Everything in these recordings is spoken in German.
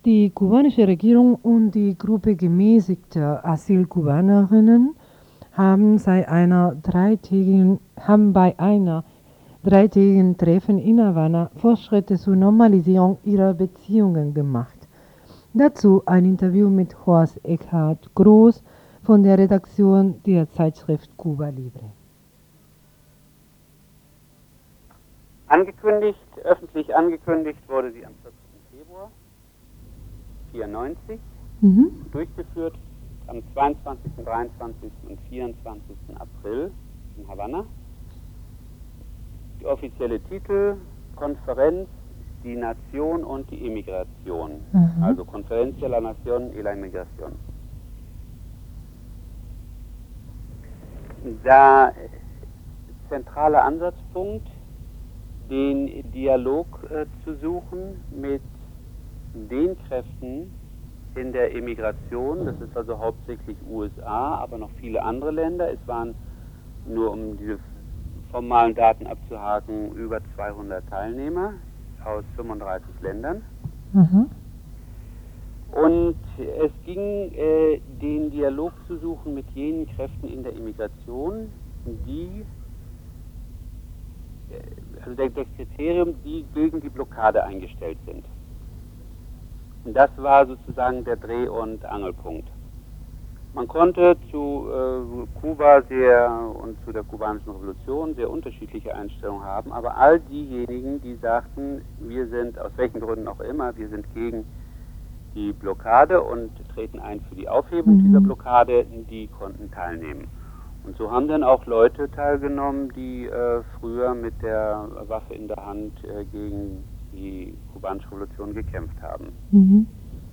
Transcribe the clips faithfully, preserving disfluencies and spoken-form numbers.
Die kubanische Regierung und die Gruppe gemäßigter Asylkubanerinnen haben, seit einer dreitägigen, haben bei einer dreitägigen Treffen in Havanna Fortschritte zur Normalisierung ihrer Beziehungen gemacht. Dazu ein Interview mit Horst Eckhard Groß von der Redaktion der Zeitschrift Cuba Libre. Angekündigt, öffentlich angekündigt wurde sie am vierzehnten Februar vierundneunzig, mhm. durchgeführt am zweiundzwanzigsten, dreiundzwanzigsten und vierundzwanzigsten April in Havanna. Die offizielle Titel: Konferenz, die Nation und die Immigration. Mhm. Also Conferencia la Nación y la Inmigración. Der zentrale Ansatzpunkt, den Dialog äh, zu suchen mit den Kräften in der Immigration. Das ist also hauptsächlich U S A, aber noch viele andere Länder. Es waren, nur um diese formalen Daten abzuhaken, über zweihundert Teilnehmer aus fünfunddreißig Ländern. Mhm. Und es ging, äh, den Dialog zu suchen mit jenen Kräften in der Immigration, die, äh, also das Kriterium, die gegen die Blockade eingestellt sind. Und das war sozusagen der Dreh- und Angelpunkt. Man konnte zu äh, Kuba sehr und zu der kubanischen Revolution sehr unterschiedliche Einstellungen haben, aber all diejenigen, die sagten, wir sind, aus welchen Gründen auch immer, wir sind gegen die Blockade und treten ein für die Aufhebung mhm. dieser Blockade, die konnten teilnehmen. Und so haben dann auch Leute teilgenommen, die äh, früher mit der Waffe in der Hand äh, gegen die kubanische Revolution gekämpft haben. Mhm.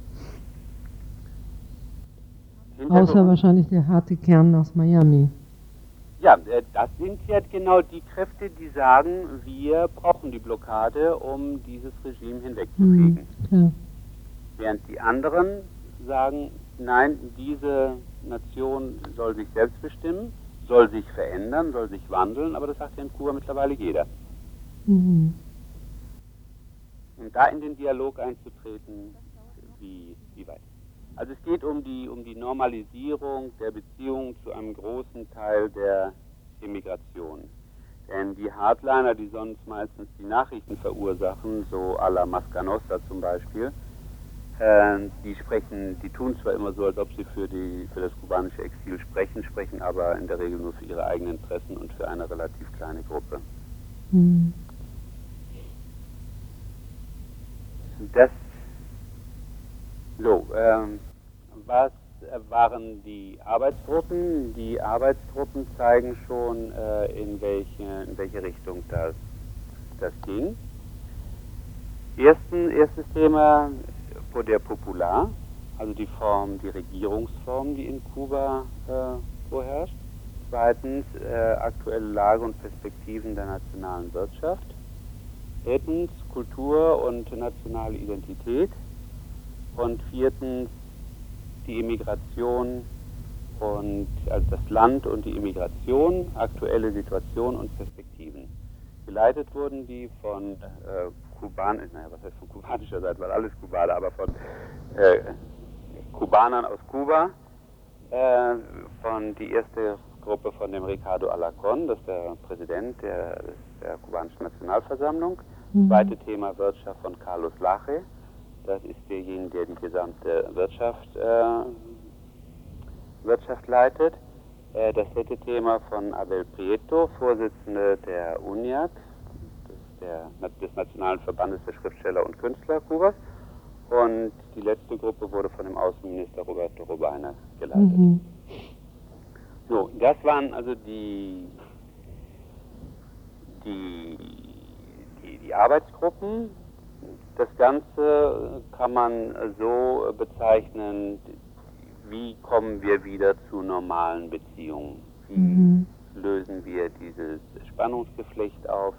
Außer wahrscheinlich der harte Kern aus Miami. Ja, äh, das sind ja genau die Kräfte, die sagen, wir brauchen die Blockade, um dieses Regime hinwegzukriegen. Mhm, Während die anderen sagen, nein, diese Nation soll sich selbst bestimmen, soll sich verändern, soll sich wandeln, aber das sagt ja in Kuba mittlerweile jeder. Mhm. Und da in den Dialog einzutreten, wie, wie weit? Also es geht um die, um die Normalisierung der Beziehungen zu einem großen Teil der Immigration. Denn die Hardliner, die sonst meistens die Nachrichten verursachen, so à la Masca Nostra zum Beispiel, äh, die sprechen, die tun zwar immer so, als ob sie für, die, für das kubanische Exil sprechen, sprechen aber in der Regel nur für ihre eigenen Interessen und für eine relativ kleine Gruppe. Mhm. Das, so, ähm, was waren die Arbeitsgruppen? Die Arbeitsgruppen zeigen schon, äh, in, welche, in welche Richtung das, das ging. Ersten, erstes Thema, Poder Popular, also die Form, die Regierungsform, die in Kuba äh, vorherrscht. Zweitens, äh, aktuelle Lage und Perspektiven der nationalen Wirtschaft. Drittens, Kultur und nationale Identität. Und viertens, die Immigration und also das Land und die Immigration, aktuelle Situation und Perspektiven. Geleitet wurden die von äh, Kuban, naja, was heißt von kubanischer Seite, weil alles Kubaner, aber von äh, Kubanern aus Kuba. Äh, von die erste Gruppe von dem Ricardo Alarcón, das ist der Präsident der, der kubanischen Nationalversammlung. Mhm. Zweite Thema Wirtschaft von Carlos Laje. Das ist derjenige, der die gesamte Wirtschaft, äh, Wirtschaft leitet. Äh, das dritte Thema von Abel Prieto, Vorsitzende der UNIAC, der, des Nationalen Verbandes der Schriftsteller und Künstler Kubas. Und die letzte Gruppe wurde von dem Außenminister Roberto Robaina geleitet. Mhm. So, das waren also die, die, die, die Arbeitsgruppen. Das Ganze kann man so bezeichnen, wie kommen wir wieder zu normalen Beziehungen? Wie mhm. lösen wir dieses Spannungsgeflecht auf?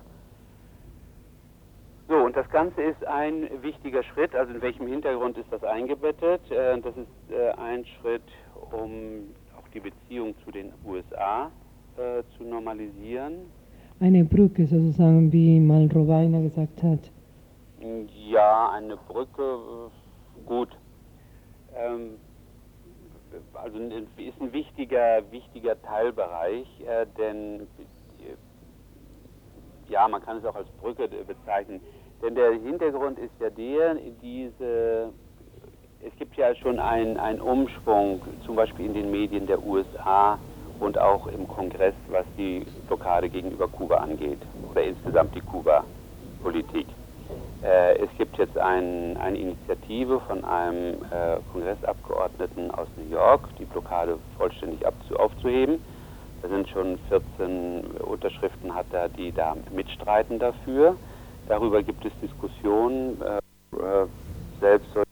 So, und das Ganze ist ein wichtiger Schritt, also in welchem Hintergrund ist das eingebettet? Das ist ein Schritt, um auch die Beziehung zu den U S A zu normalisieren. Eine Brücke sozusagen, wie mal Robaina gesagt hat. Ja, eine Brücke, gut, ein, ist ein wichtiger, wichtiger Teilbereich, äh, denn äh, ja, man kann es auch als Brücke bezeichnen. Denn der Hintergrund ist ja der, diese, es gibt ja schon einen, einen Umschwung, zum Beispiel in den Medien der U S A und auch im Kongress, was die Blockade gegenüber Kuba angeht, oder insgesamt die Kuba-Politik. Äh, es gibt jetzt ein, eine Initiative von einem äh, Kongressabgeordneten aus New York, die Blockade vollständig abzu aufzuheben. Da sind schon vierzehn Unterschriften, hat er, die da mitstreiten dafür. Darüber gibt es Diskussionen. Äh, selbst